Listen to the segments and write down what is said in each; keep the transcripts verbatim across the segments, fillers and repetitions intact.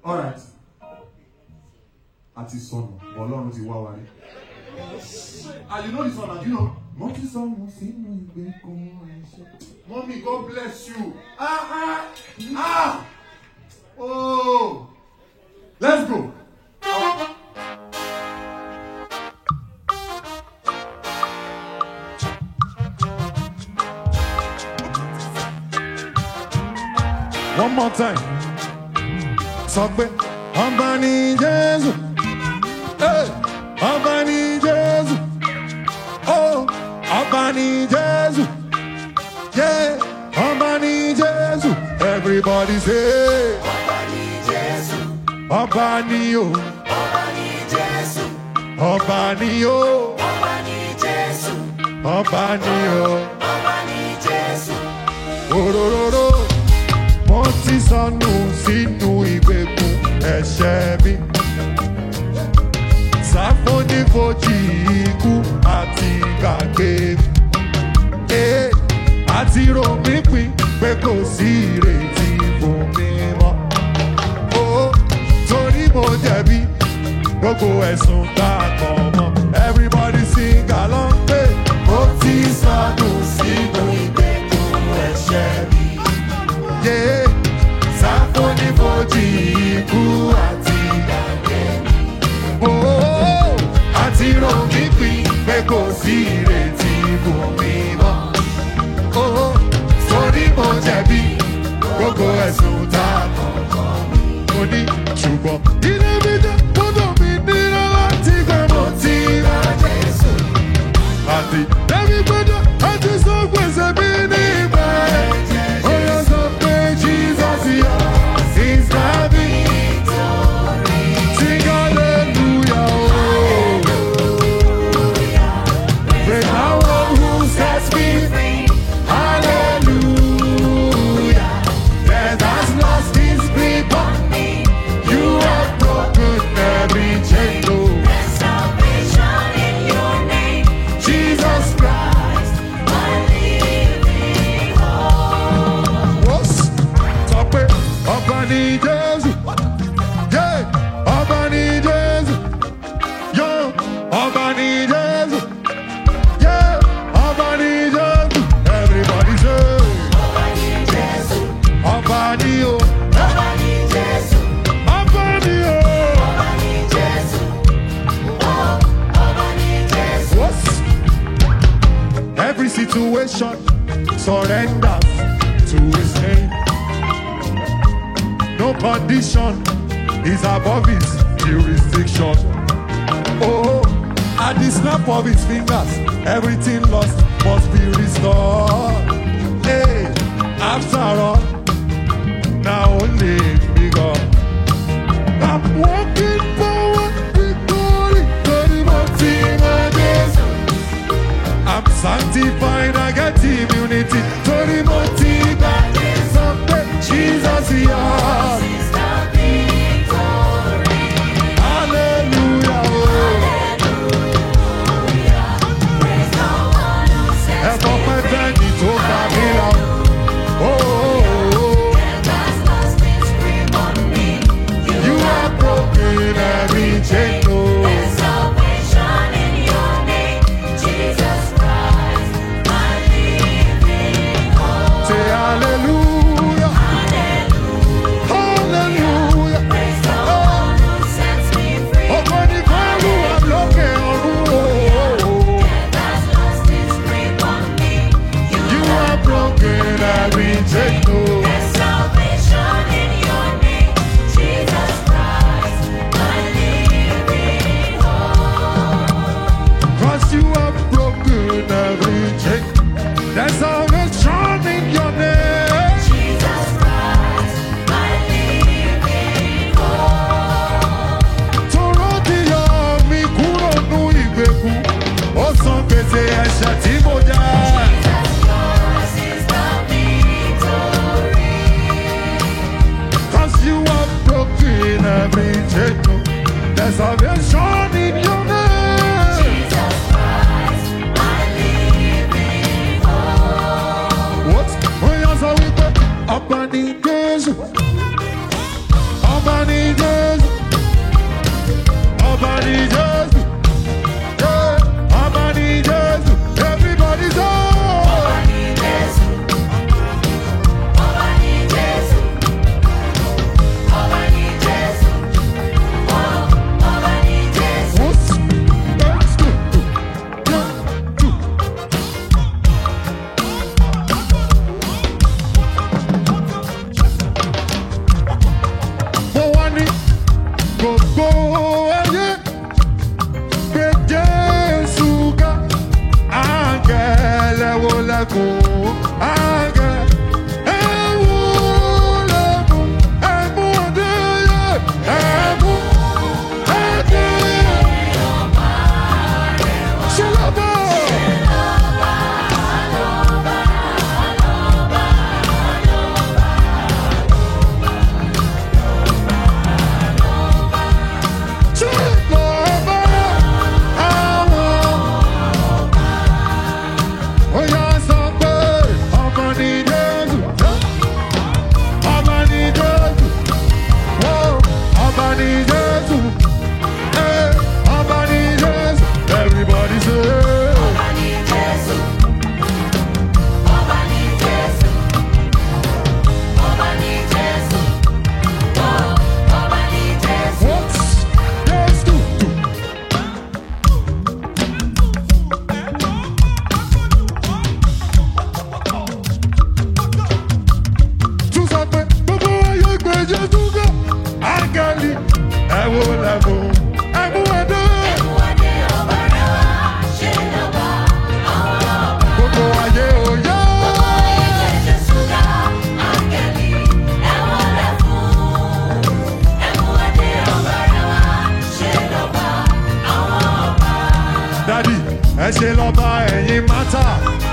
All right. Àti sọnù, but Ọlọ́run ti wá wa rí. And you know this one, and you know. Mommy, God bless you. Ah, ah, ah. Oh. Let's go. One more time. Sọpẹ́, ọba ni Jésù. Hey, ọba ni Jésù. Oh, ọba ni Jésù. Yeah, ọba ni Jésù. Everybody say, ọba ni Jésù. Ọba ni o. Ọba ni Jésù. Ọba ni o. Ọba ni Jésù. Ọba ni o. Ọba ni Jésù. Orororo. Mo ti sọnù sínú ìgbèkùn ẹ̀ṣẹ̀ mi. Sáfónífojì ikú àti gbàgbé mi. Ee, àti rò mí pin pé kò sí ìrètí fún mi mọ́. Ó torí mo jẹ̀bi gbogbo ẹ̀sùn tá a kàn mọ́. Everybody sing along pé mo ti sọnù sínú ìgbèkùn ẹ̀ṣẹ̀ mi. Yeah, sáfónífojì ikú àti gbàgbé mi. Oh, àti rò mí pin pé kò sí ìrètí fún mi mọ́. Oh, torí mo jẹ̀bi gbogbo ẹ̀sùn tá a kàn kàn mí. Mo ní ṣùgbọ́n ilé mi jẹ́ gbọ́dọ̀ mi nílò láti gbẹ́ mo ti ra Jésù. Àti ẹ̀mí gbọ́dọ̀ àti sọ gbèsè mi ní ìgbà ẹ̀. Ó yọ sọ pé Jesus yọ is the victory. Sing hallelujah. Praise the one who sets me free. Hallelujah. Death has lost its grip on me. You have broken every chain. Oh. There's salvation in your name, Jesus Christ. my living hope. What's up? Ọba ni Jésù. Yeah. Ọba ni Jésù. Yo. Ọba ni Jésù. Yeah. Ọba ni Jésù. Everybody say. Ọba ni Jésù, Ọba ni o. Ọba ni Jésù, Ọba ni o. Ọba ni Jésù, oh, Ọba ni Jésù. What's every situation surrenders to his name. No condition is above his jurisdiction. Oh, at the snap of his fingers, everything lost must be restored. Hey, after all, now only be God. I'm walking forward with glory to the mountain of Jesus. I'm sanctified, I get immunity to the mountain of Jesus. Jesus is yours. Is the victory. Hallelujah. Hallelujah. Praise the one who sets Help of me my free. daddy to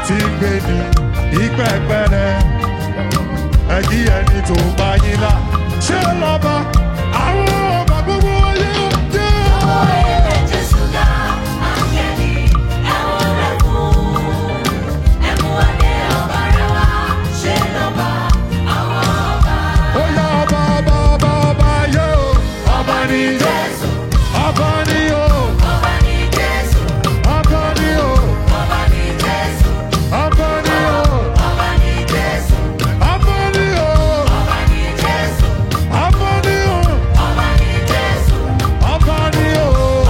tí ń gbé ní ìpẹ́pẹ́rẹ́ ẹ̀kí ẹni tó bá yín lá ṣé lọ́ba àwọn ọba gbogbo ayé jẹ́. Owó èrè Jésù dá áńgẹ́lì ẹ̀wọ̀n rẹ̀ fún. Ẹ̀mú adé ọba rẹ̀ wá ṣe lọ́ba àwọn ọba. Ó yá ọba ọba ọba ọba ayé o ọba ní Jésù, ọba ní o ọba ní Jésù, ọba ní o ọba ní Jésù, ọba ní o ọba ní Jésù, ọba ní o ọba ní Jésù, ọba ní o ọba ní Jésù, ọba ní o.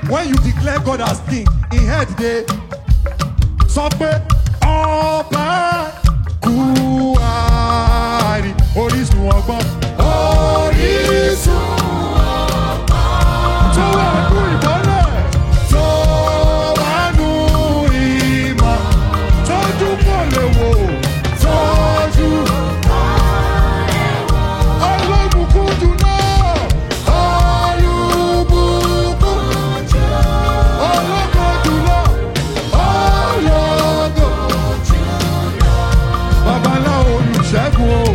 When you declare God as king, in head they sọ pé ọba kúwárì orísun ọgbọ́n. Orísun ọgbọ́n. Tó wà nù ìmọ́lẹ̀. Tó wà nù ìmọ̀. Tójú kò lè wò. Tójú kò lè wò. Olóbùkún jùlọ. Olúbùkún jùlọ. Ológo jùlọ. Ológo jùlọ. Babaláwo olùṣègùn o.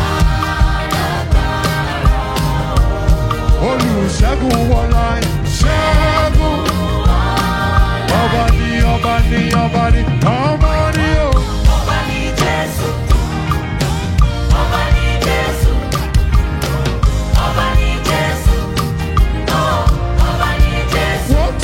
Olùṣègùn wọlá ṣẹ́gun. Ọba ni ọba ni ọba ni ọba ni o. Ọba ni Jésù. Ọba ni Jésù. Ọba ni Jésù. Oh, Ọba ni Jésù. What?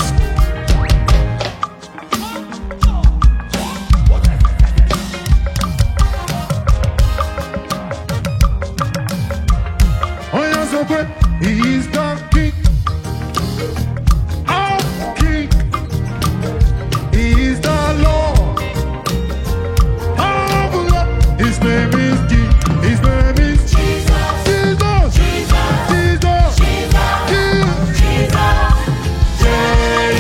Oya sọ pé he is the king of king. He is the Lord of lords. His name is King. His name is Jesus. Jesus. Jesus. Jesus. Jesus. King. Jesus. Yeah.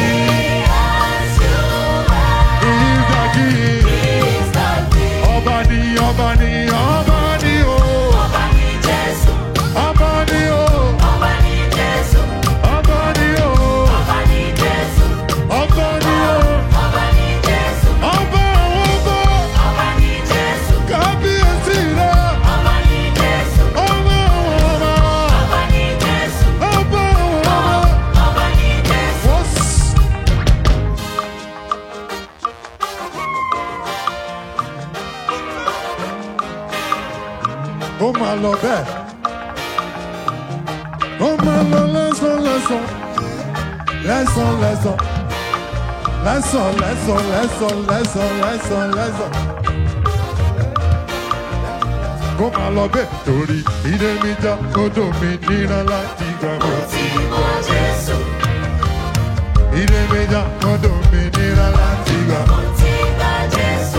He is the king. He's the King. Ọba ni ọba ni ọba ni o. Ọba ni Jésù. Ọba ni o. Ọba ni Jésù. Ọba ni o. Ọba ni Jésù. Ọba ni o. Ọba ni Jésù. Ọba àwọn ọba. Ọba ni Jésù. Kábíyèsí rẹ. Ọba ni Jésù. Ọba àwọn ọba. Ọba ni Jésù. Ọba àwọn ọba. Ọba ni Jésù. Wọ́s. Ó máa lọ bẹ́ẹ̀. Ó máa lọ lẹ́sàn lẹ́sàn. Lẹ́sàn lẹ́sàn. Lẹ́sàn lẹ́sàn lẹ́sàn lẹ́sàn lẹ́sàn lẹ́sàn. Ó máa lọ bẹ́ẹ̀ torí ìdè mi já odò mi níra láti gbàgbọ́. Tí mo Jésù. Ìdè mi já odò mi níra láti gbàgbọ́. Tí gba Jésù.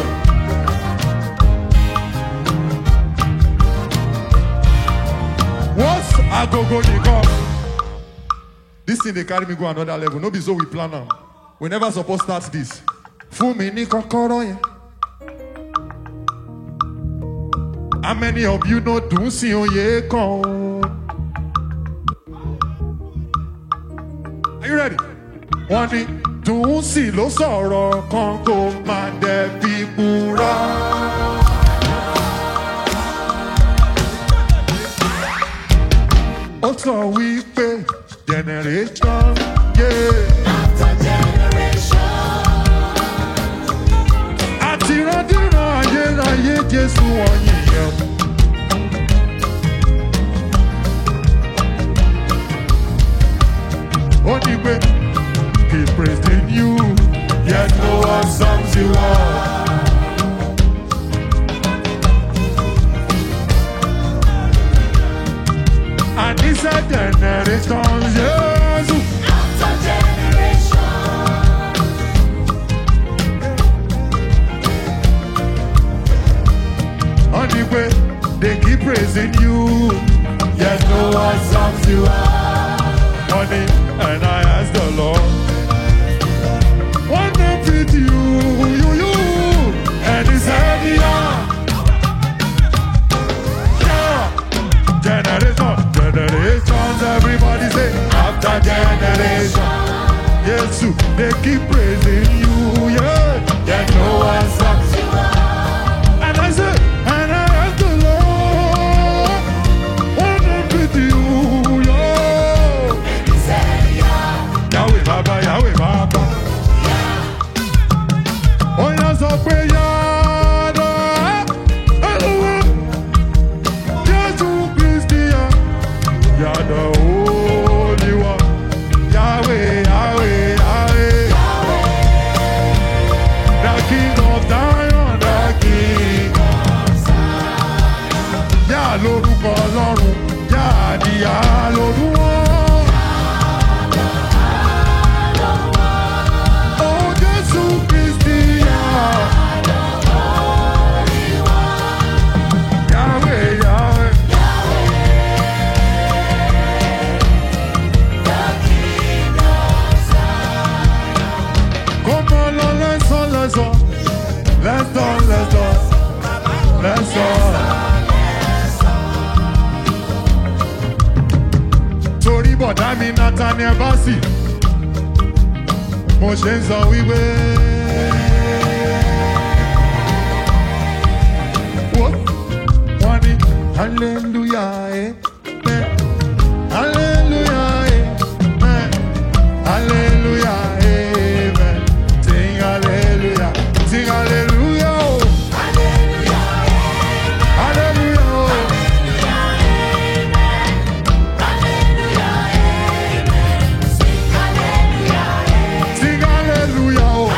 What's agogo nìkan? This thing dey carry me go another level. No be so we plan am. We never suppose start this. Fún mi ní kọ́kọ́rọ́ yẹn. How many of you know dùn sí oyè kan? Are you ready? Wọ́n ní dùn sí ló sọ̀rọ̀ kan kó máa dẹ̀ fi búra. Ó sọ wípé generation yeah. After generation. Àtìrandíran ayérayé Jésù wọ̀nyí yẹn. Ó ní pé he praised in you yet no one sums you up. And he said generations Jésù. After generation. Ó ní pé they keep praising you yet no one sums you up. Money, and I asked the Lord, what up with you, you, you? And he said, yeah, yeah. Generation, generations, everybody say, after generation. Yes, they keep praising you, yeah. Yet no one stops you. And I said, and I asked the Lord, what up with you, yeah? Yahweh Baba, Yahweh Baba. Oh, yeah, so pray, Yada. Hello, Jesus Christian. Yada, Holy One. Yahweh, Yahweh, Yahweh. let's go. Let's go, let's go. Let's go. Torí bọ̀dá mi Nathaniel Bassey, mo ṣe ń sọ wípé. Wọ́n ní hallelujah eh, eh, hallelujah eh, eh, hallelujah amen. Sing hallelujah, sing hallelujah oh. Hallelujah oh. Sing hallelujah oh.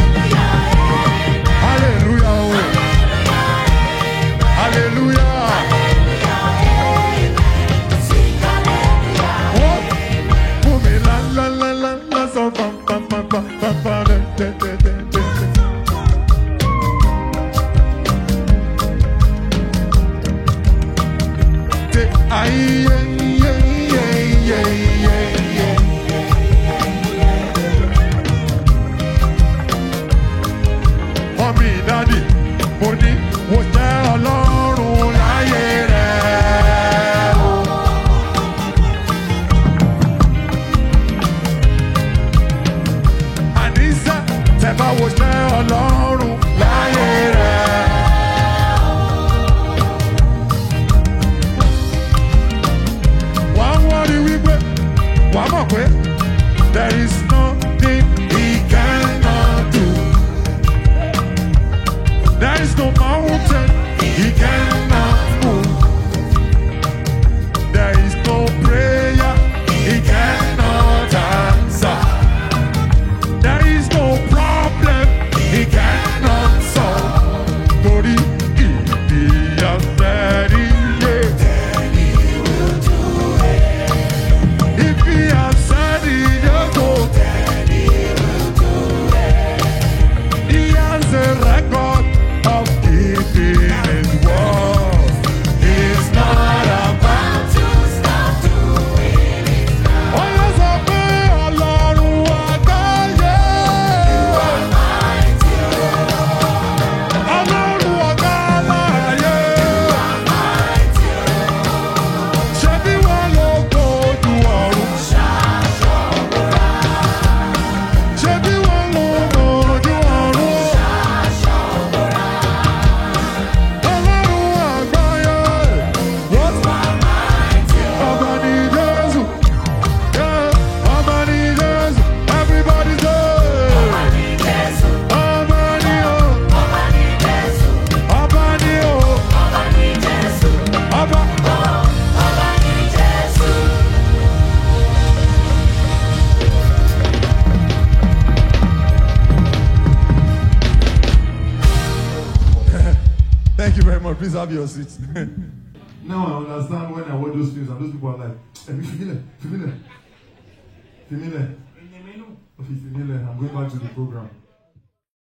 Hallelujah oh. Hallelujah. Oh, for me la la la la la so pam pam pam pam pam pam de de de de de. De ay yeah yeah yeah yeah yeah yeah. Mommy, daddy, money, what's that Ọlọ́run láyé rẹ̀ o. Àníṣe tẹ́ bá wo ṣẹ́ Ọlọ́run láyé rẹ̀ o. Wà á wọ́n rí wípé wà á mọ̀ pé there is nothing he cannot do. There is no mountain he cannot move. There is no prayer he cannot answer. There is no problem he cannot solve. Torí ìdí àfẹ́rí yé. Then he will do it. If he has said it, he'll go. Then he will do it. He has a record of keeping his word. He's not about to stop doing it now. Oh, yes, I pray, Ọlọ́run àgbáyé. You are mighty, Lord. Ọlọ́run àgbáyé. You are mighty, Lord. Ṣebí wọ́n ló gbójú ọ̀run? Ṣaṣọ bora. Ṣebí wọ́n ló gbójú ọ̀run? Ṣaṣọ bora. Ọlọ́run àgbáyé. What? Ọba ni Jésù. Yeah, ọba ni Jésù. Everybody say. Ọba ni Jésù. Ọba ni o. Ọba ni Jésù. Ọba ni o. Ọba ni Jésù. Ọba. Ọba ni Jésù. Thank you very much. Please have your seats. Now I understand when I watch those films and those people are like, hey, familiar, familiar, familiar. I'm going back to the program.